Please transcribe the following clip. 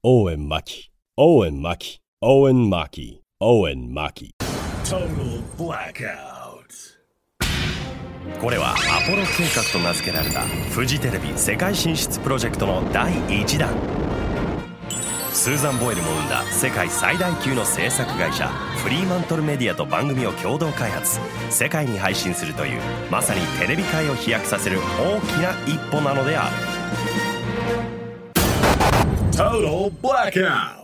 Owen Maki, Owen Maki, Owen Maki, Owen Maki. Total Blackout。 これはアポロ計画と名付けられたフジテレビ世界進出プロジェクトの第1弾。スーザン・ボイルも生んだ世界最大級の制作会社フリーマントルメディアと番組を共同開発、世界に配信するというまさにテレビ界を飛躍させる大きな一歩なのである。 Total Blackout。